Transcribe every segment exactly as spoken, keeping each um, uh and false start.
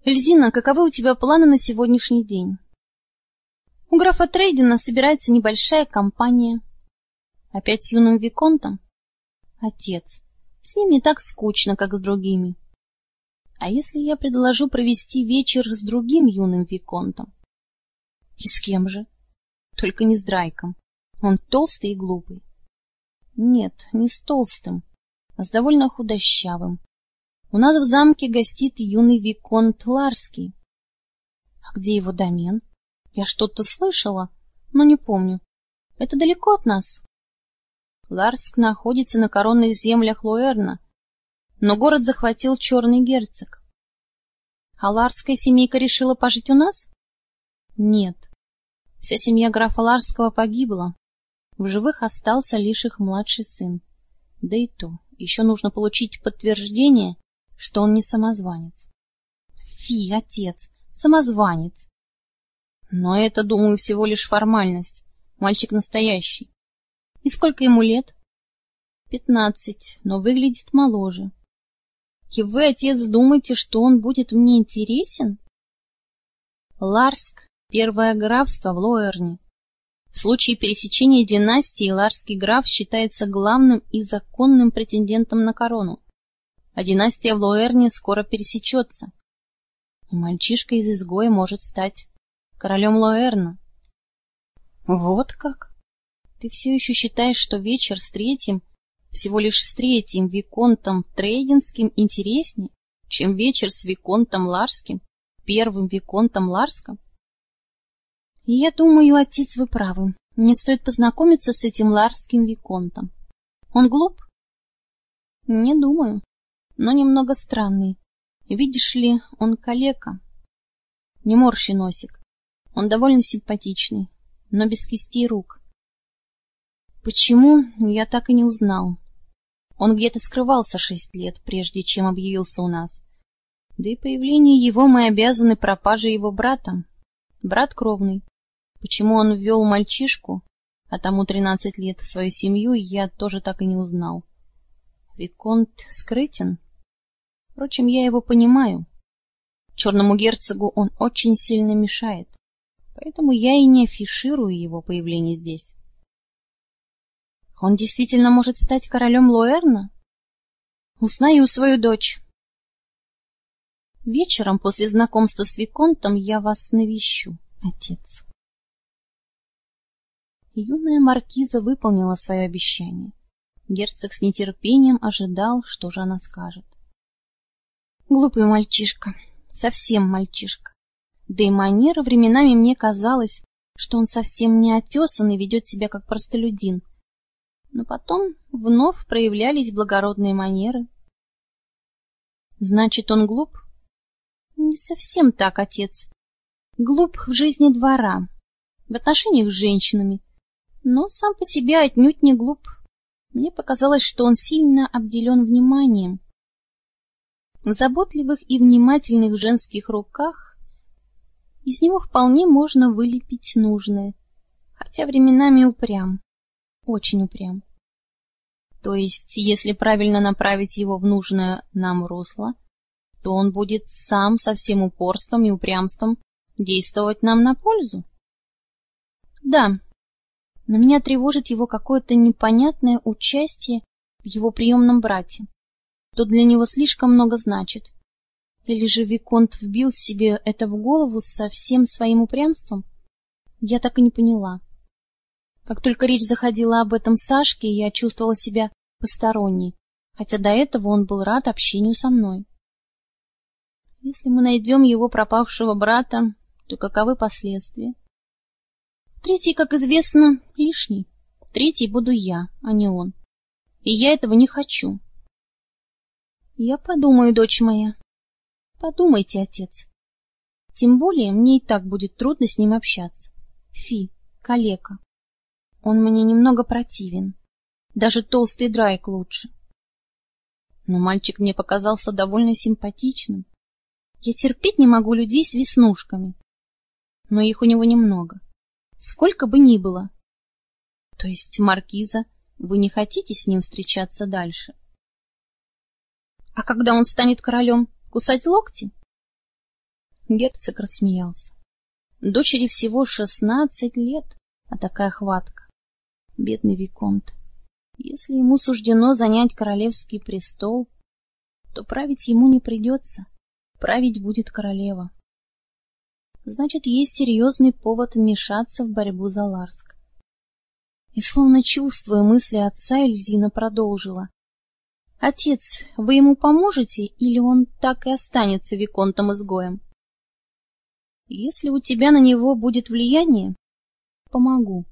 Эльзина, каковы у тебя планы на сегодняшний день? У графа Трейдена собирается небольшая компания. Опять с юным виконтом? Отец, с ним не так скучно, как с другими. А если я предложу провести вечер с другим юным виконтом? И с кем же? Только не с Драйком. Он толстый и глупый. Нет, не с толстым, а с довольно худощавым. У нас в замке гостит юный виконт Ларский. А где его домен? Я что-то слышала, но не помню. Это далеко от нас? Ларск находится на коронных землях Луэрна, но город захватил черный герцог. А ларская семейка решила пожить у нас? Нет. Вся семья графа Ларского погибла. В живых остался лишь их младший сын. Да и то, еще нужно получить подтверждение, что он не самозванец. Фи, отец, самозванец. Но это, думаю, всего лишь формальность. Мальчик настоящий. И сколько ему лет? Пятнадцать, но выглядит моложе. И вы, отец, думаете, что он будет мне интересен? Ларск — первое графство в Луэрне. В случае пересечения династии ларский граф считается главным и законным претендентом на корону. А династия в Луэрне скоро пересечется. И мальчишка из изгоя может стать королем Луэрна. Вот как? Ты все еще считаешь, что вечер с третьим, всего лишь с третьим виконтом Трейденским интереснее, чем вечер с виконтом Ларским, первым виконтом Ларском? И я думаю, отец, вы правы. Мне стоит познакомиться с этим Ларским виконтом. Он глуп? Не думаю, но немного странный. Видишь ли, он калека. Не морщи носик. Он довольно симпатичный, но без кистей рук. Почему, я так и не узнал. Он где-то скрывался шесть лет, прежде чем объявился у нас. Да и появление его мы обязаны пропаже его брата. Брат кровный. Почему он ввел мальчишку, а тому тринадцать лет, в свою семью, я тоже так и не узнал. Виконт скрытен. Впрочем, я его понимаю. Черному герцогу он очень сильно мешает. Поэтому я и не афиширую его появление здесь. Он действительно может стать королем Луэрна? Узнаю свою дочь. Вечером после знакомства с виконтом я вас навещу, отец. Юная маркиза выполнила свое обещание. Герцог с нетерпением ожидал, что же она скажет. Глупый мальчишка, совсем мальчишка. Да и манера временами мне казалось, что он совсем не отесан и ведет себя как простолюдин. Но потом вновь проявлялись благородные манеры. Значит, он глуп? Не совсем так, отец. Глуп в жизни двора, в отношениях с женщинами, но сам по себе отнюдь не глуп. Мне показалось, что он сильно обделен вниманием. В заботливых и внимательных женских руках из него вполне можно вылепить нужное, хотя временами упрям, очень упрям. То есть, если правильно направить его в нужное нам русло, то он будет сам со всем упорством и упрямством действовать нам на пользу? Да, но меня тревожит его какое-то непонятное участие в его приемном брате. То для него слишком много значит. Или же виконт вбил себе это в голову со всем своим упрямством? Я так и не поняла. Как только речь заходила об этом Сашке, я чувствовала себя посторонней, хотя до этого он был рад общению со мной. Если мы найдем его пропавшего брата, то каковы последствия? Третий, как известно, лишний. Третий буду я, а не он. И я этого не хочу. Я подумаю, дочь моя. Подумайте, отец. Тем более мне и так будет трудно с ним общаться. Фи, калека. Он мне немного противен. Даже толстый Драйк лучше. Но мальчик мне показался довольно симпатичным. Я терпеть не могу людей с веснушками. Но их у него немного. Сколько бы ни было. То есть, маркиза, вы не хотите с ним встречаться дальше? А когда он станет королем, кусать локти? Герцог рассмеялся. Дочери всего шестнадцать лет, а такая хватка. Бедный виконт. Если ему суждено занять королевский престол, то править ему не придется. Править будет королева. Значит, есть серьезный повод вмешаться в борьбу за Ларск. И, словно чувствуя мысли отца, Эльзина продолжила. — Отец, вы ему поможете, или он так и останется виконтом-изгоем? — Если у тебя на него будет влияние, помогу.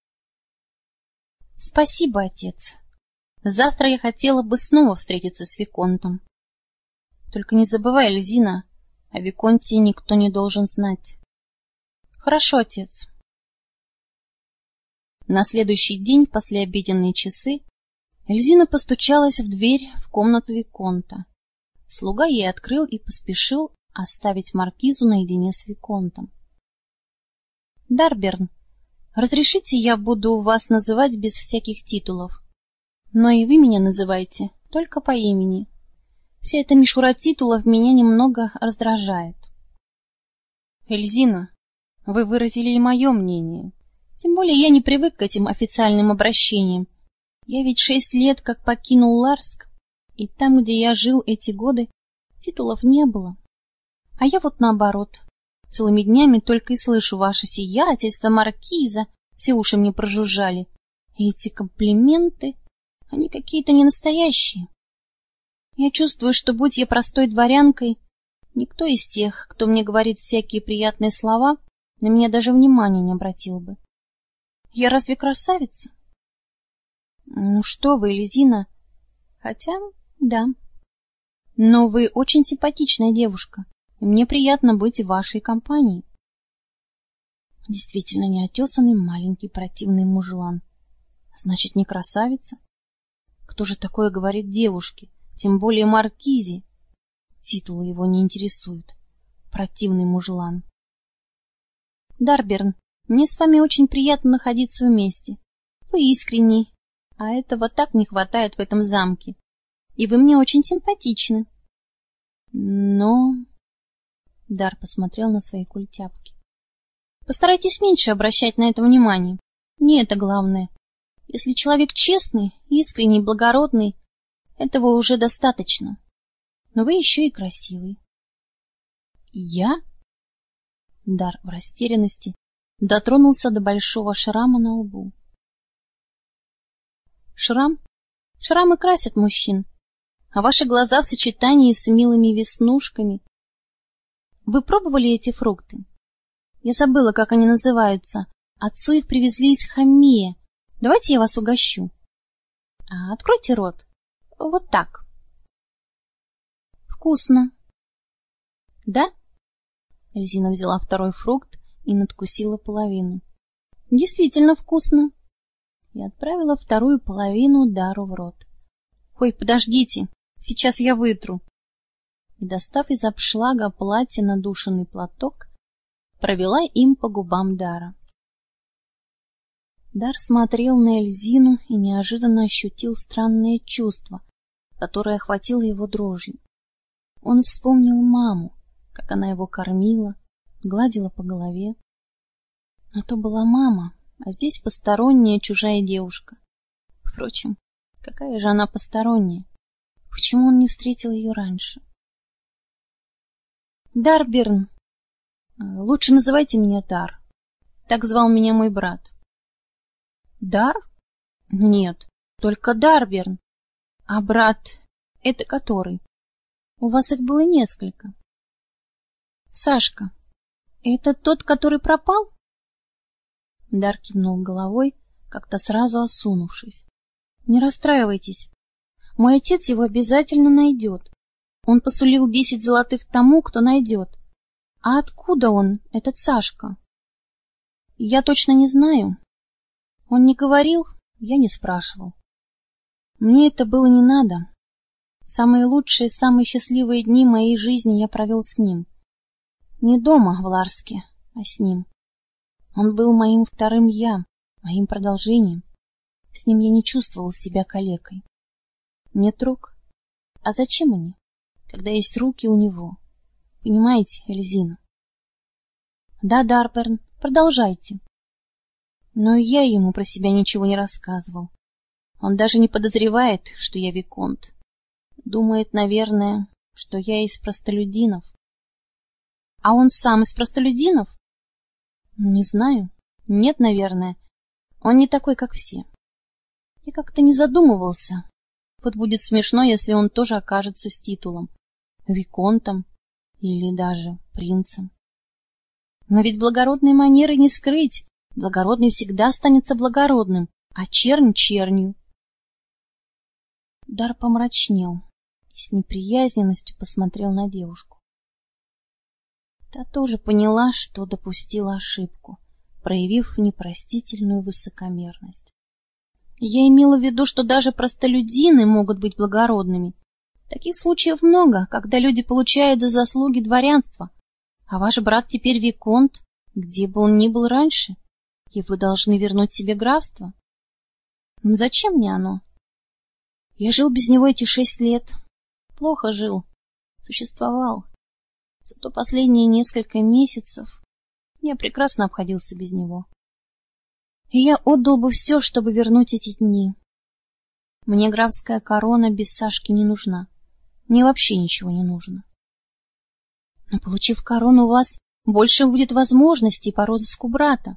— Спасибо, отец. Завтра я хотела бы снова встретиться с виконтом. Только не забывай, Эльзина, о виконте никто не должен знать. — Хорошо, отец. На следующий день, в послеобеденные часы, Эльзина постучалась в дверь в комнату виконта. Слуга ей открыл и поспешил оставить маркизу наедине с виконтом. — Дарберн, разрешите, я буду вас называть без всяких титулов, но и вы меня называйте только по имени. Вся эта мишура титулов меня немного раздражает. — Эльзина, вы выразили и мое мнение. Тем более я не привык к этим официальным обращениям. Я ведь шесть лет как покинул Ларск, и там, где я жил эти годы, титулов не было. А я вот наоборот. Целыми днями только и слышу ваше сиятельство, маркиза, все уши мне прожужжали. И эти комплименты, они какие-то ненастоящие. Я чувствую, что, будь я простой дворянкой, никто из тех, кто мне говорит всякие приятные слова, на меня даже внимания не обратил бы. Я разве красавица? Ну что вы, Эльзина, хотя, да. Но вы очень симпатичная девушка, и мне приятно быть в вашей компании. Действительно неотесанный маленький противный мужлан. Значит, не красавица? Кто же такое говорит девушке, тем более маркизе? Титулы его не интересуют. Противный мужлан. Дарберн, мне с вами очень приятно находиться вместе. Вы искренний, а этого так не хватает в этом замке. И вы мне очень симпатичны. Но... Дар посмотрел на свои культяпки. Постарайтесь меньше обращать на это внимание. Не это главное. Если человек честный, искренний, благородный, этого уже достаточно. Но вы еще и красивый. Я? Дар в растерянности дотронулся до большого шрама на лбу. Шрам? Шрамы красят мужчин, а ваши глаза в сочетании с милыми веснушками. Вы пробовали эти фрукты? Я забыла, как они называются. Отцу их привезли из Хаммея. Давайте я вас угощу. А, откройте рот. Вот так. Вкусно. Да? Эльзина взяла второй фрукт и надкусила половину. Действительно вкусно. И отправила вторую половину Дару в рот. Ой, подождите, сейчас я вытру. И, достав из обшлага платья надушенный платок, провела им по губам Дара. Дар смотрел на Эльзину и неожиданно ощутил странное чувство, которое охватило его дрожью. Он вспомнил маму, как она его кормила, гладила по голове. Но то была мама, а здесь посторонняя чужая девушка. Впрочем, какая же она посторонняя? Почему он не встретил ее раньше? Дарберн, лучше называйте меня Дар. Так звал меня мой брат. Дар? Нет, только Дарберн. А брат — это который? У вас их было несколько. Сашка, это тот, который пропал? Дар кивнул головой, как-то сразу осунувшись. Не расстраивайтесь. Мой отец его обязательно найдет. Он посулил десять золотых тому, кто найдет. А откуда он, этот Сашка? Я точно не знаю. Он не говорил, я не спрашивал. Мне это было не надо. Самые лучшие, самые счастливые дни моей жизни я провел с ним. Не дома, в Ларске, а с ним. Он был моим вторым я, моим продолжением. С ним я не чувствовал себя калекой. Нет рук. А зачем они, когда есть руки у него? Понимаете, Эльзина? Да, Дарберн, продолжайте. Но я ему про себя ничего не рассказывал. Он даже не подозревает, что я виконт. Думает, наверное, что я из простолюдинов. А он сам из простолюдинов? Не знаю. Нет, наверное. Он не такой, как все. Я как-то не задумывался. Вот будет смешно, если он тоже окажется с титулом. Виконтом или даже принцем. Но ведь благородные манеры не скрыть. Благородный всегда останется благородным, а чернь — чернью. Дар помрачнел и с неприязненностью посмотрел на девушку. Та тоже поняла, что допустила ошибку, проявив непростительную высокомерность. Я имела в виду, что даже простолюдины могут быть благородными. Таких случаев много, когда люди получают за заслуги дворянства, а ваш брат теперь виконт, где бы он ни был раньше, и вы должны вернуть себе графство. Но зачем мне оно? Я жил без него эти шесть лет. Плохо жил, существовал. Зато последние несколько месяцев я прекрасно обходился без него. И я отдал бы все, чтобы вернуть эти дни. Мне графская корона без Сашки не нужна. Мне вообще ничего не нужно. Но, получив корону, у вас больше будет возможностей по розыску брата.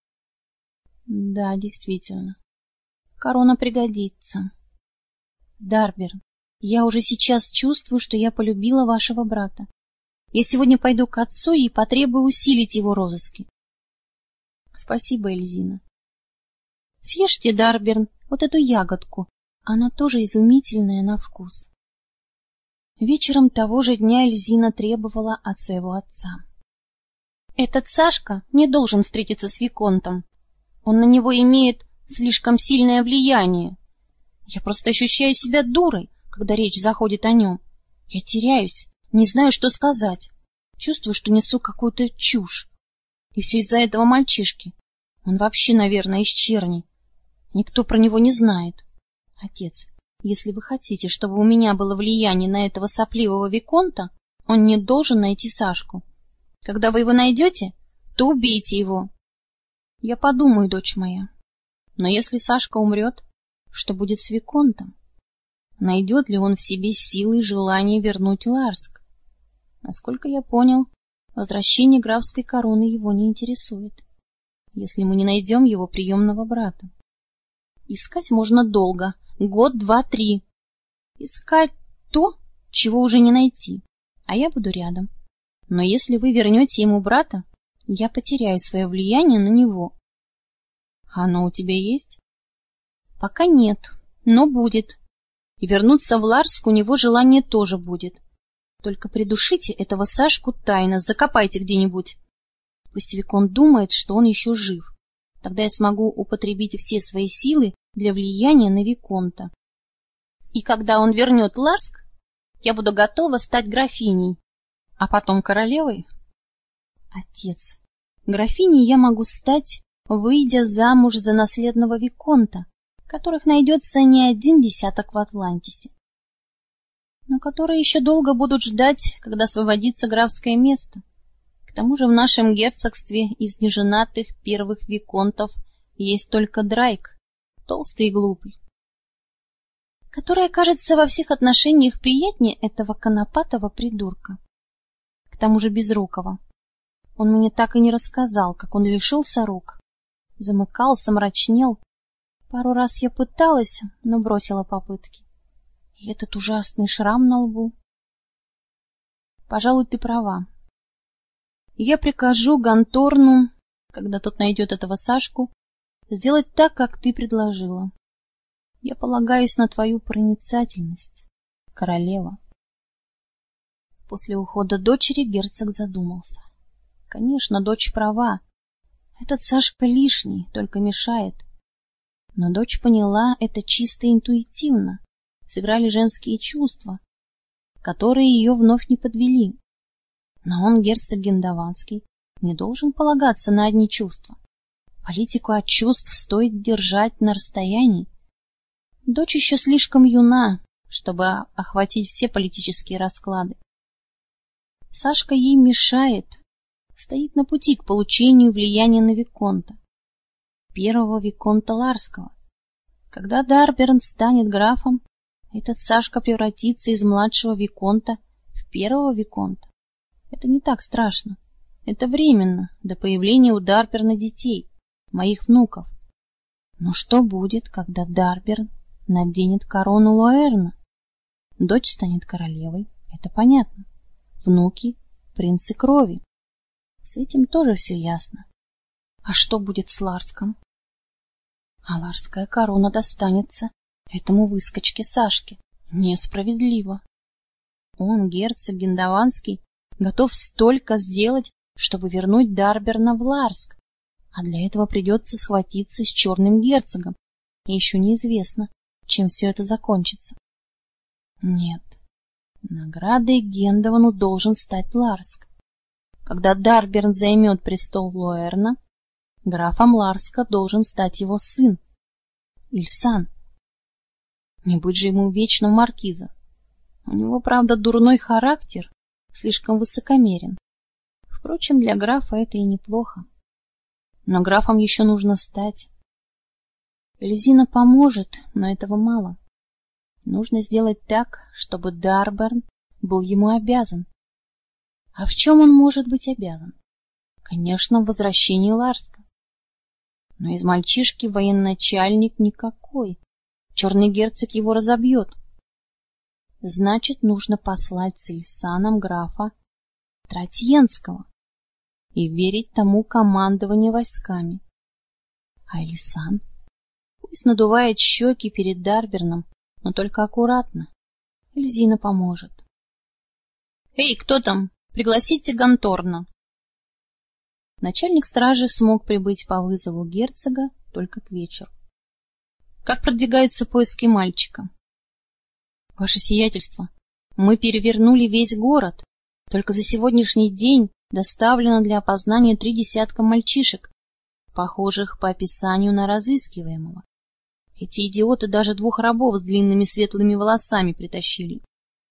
Да, действительно. Корона пригодится. Дарберн, я уже сейчас чувствую, что я полюбила вашего брата. Я сегодня пойду к отцу и потребую усилить его розыски. Спасибо, Эльзина. Съешьте, Дарберн, вот эту ягодку. Она тоже изумительная на вкус. Вечером того же дня Эльзина требовала от своего отца. Этот Сашка не должен встретиться с виконтом. Он на него имеет слишком сильное влияние. Я просто ощущаю себя дурой, когда речь заходит о нем. Я теряюсь, не знаю, что сказать. Чувствую, что несу какую-то чушь. И все из-за этого мальчишки. Он вообще, наверное, из черни. Никто про него не знает. Отец, если вы хотите, чтобы у меня было влияние на этого сопливого виконта, он не должен найти Сашку. Когда вы его найдете, то убейте его. Я подумаю, дочь моя. Но если Сашка умрет, что будет с виконтом? Найдет ли он в себе силы и желание вернуть Ларск? Насколько я понял, возвращение графской короны его не интересует, если мы не найдем его приемного брата. Искать можно долго, год, два, три. Искать то, чего уже не найти, а я буду рядом. Но если вы вернете ему брата, я потеряю свое влияние на него. Оно у тебя есть? Пока нет, но будет. И вернуться в Ларск у него желание тоже будет. Только придушите этого Сашку тайно, закопайте где-нибудь. Пусть виконт думает, что он еще жив. Тогда я смогу употребить все свои силы для влияния на виконта. И когда он вернет Ларск, я буду готова стать графиней, а потом королевой. Отец, графиней я могу стать, выйдя замуж за наследного виконта, которых найдется не один десяток в Атлантисе, но которые еще долго будут ждать, когда освободится графское место. К тому же в нашем герцогстве из неженатых первых виконтов есть только Драйк, толстый и глупый, который окажется во всех отношениях приятнее этого конопатого придурка, к тому же безрукого. Он мне так и не рассказал, как он лишился рук, замыкался, мрачнел. Пару раз я пыталась, но бросила попытки. И этот ужасный шрам на лбу. Пожалуй, ты права. Я прикажу Ганторну, когда тот найдет этого Сашку, сделать так, как ты предложила. Я полагаюсь на твою проницательность, королева. После ухода дочери герцог задумался. Конечно, дочь права. Этот Сашка лишний, только мешает. Но дочь поняла это чисто интуитивно. Сыграли женские чувства, которые ее вновь не подвели. Но он, герцог Гендованский, не должен полагаться на одни чувства. Политику от чувств стоит держать на расстоянии. Дочь еще слишком юна, чтобы охватить все политические расклады. Сашка ей мешает, стоит на пути к получению влияния на виконта, первого виконта Ларского. Когда Дарберн станет графом, этот Сашка превратится из младшего виконта в первого виконта. Это не так страшно. Это временно, до появления у Дарберна детей, моих внуков. Но что будет, когда Дарберн наденет корону Лоэрна? Дочь станет королевой, это понятно. Внуки — принцы крови. С этим тоже все ясно. А что будет с Ларском? А ларская корона достанется этому выскочке Сашке. Несправедливо. Он, герцог Гендованский, готов столько сделать, чтобы вернуть Дарберна в Ларск, а для этого придется схватиться с черным герцогом, и еще неизвестно, чем все это закончится. Нет, наградой Гендовану должен стать Ларск. Когда Дарберн займет престол Лоэрна, графом Ларска должен стать его сын, Ильсан. Не быть же ему вечно маркиза. У него, правда, дурной характер, слишком высокомерен. Впрочем, для графа это и неплохо. Но графом еще нужно стать. Эльзина поможет, но этого мало. Нужно сделать так, чтобы Дарберн был ему обязан. А в чем он может быть обязан? Конечно, в возвращении Ларска. Но из мальчишки военачальник никакой. Черный герцог его разобьет. Значит, нужно послать с Ильсаном графа Тратьенского и верить тому командованию войсками. А Ильсан пусть надувает щеки перед Дарберном, но только аккуратно. Эльзина поможет. «Эй, кто там? Пригласите Ганторна!» Начальник стражи смог прибыть по вызову герцога только к вечеру. «Как продвигаются поиски мальчика?» «Ваше сиятельство, мы перевернули весь город. Только за сегодняшний день доставлено для опознания три десятка мальчишек, похожих по описанию на разыскиваемого. Эти идиоты даже двух рабов с длинными светлыми волосами притащили».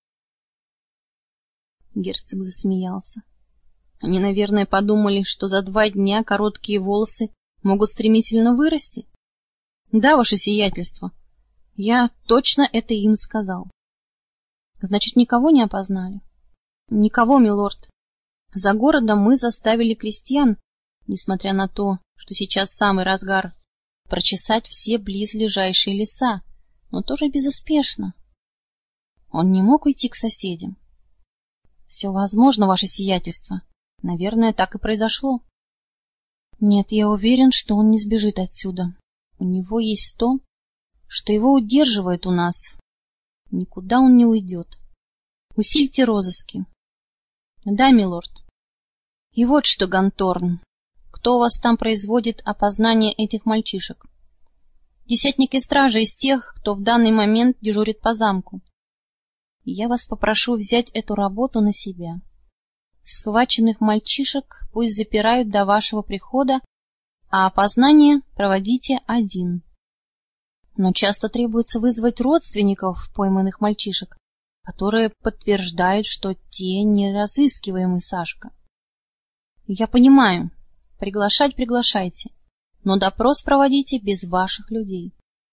Герцог засмеялся. Они, наверное, подумали, что за два дня короткие волосы могут стремительно вырасти. Да, ваше сиятельство, я точно это им сказал. Значит, никого не опознали? Никого, милорд. За городом мы заставили крестьян, несмотря на то, что сейчас самый разгар, прочесать все близлежащие леса, но тоже безуспешно. Он не мог уйти к соседям. Все возможно, ваше сиятельство. Наверное, так и произошло. Нет, я уверен, что он не сбежит отсюда. У него есть то, что его удерживает у нас. Никуда он не уйдет. Усильте розыски. Да, милорд. И вот что, Ганторн, кто у вас там производит опознание этих мальчишек? Десятники стражи из тех, кто в данный момент дежурит по замку. И я вас попрошу взять эту работу на себя. Схваченных мальчишек пусть запирают до вашего прихода, а опознание проводите один. Но часто требуется вызвать родственников пойманных мальчишек, которые подтверждают, что те не разыскиваемый Сашка. Я понимаю, приглашать приглашайте, но допрос проводите без ваших людей.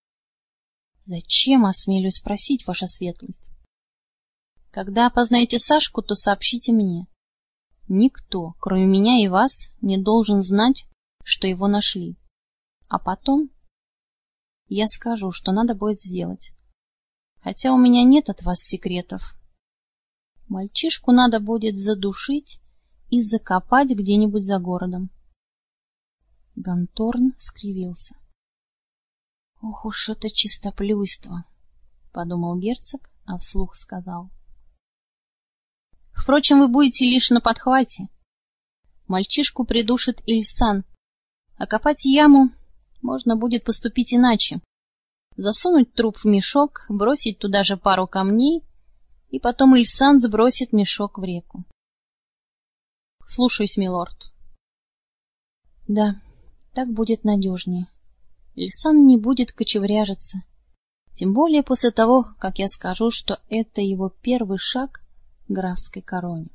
Зачем, осмелюсь спросить, ваша светлость? Когда опознаете Сашку, то сообщите мне. Никто, кроме меня и вас, не должен знать, что его нашли. А потом я скажу, что надо будет сделать. Хотя у меня нет от вас секретов. Мальчишку надо будет задушить и закопать где-нибудь за городом. Ганторн скривился. Ох уж это чистоплюйство, подумал герцог, а вслух сказал. Впрочем, вы будете лишь на подхвате. Мальчишку придушит Ильсан, а копать яму можно будет поступить иначе. Засунуть труп в мешок, бросить туда же пару камней, и потом Ильсан сбросит мешок в реку. Слушаюсь, милорд. Да, так будет надежнее. Ильсан не будет кочевряжиться, тем более после того, как я скажу, что это его первый шаг к графской короне.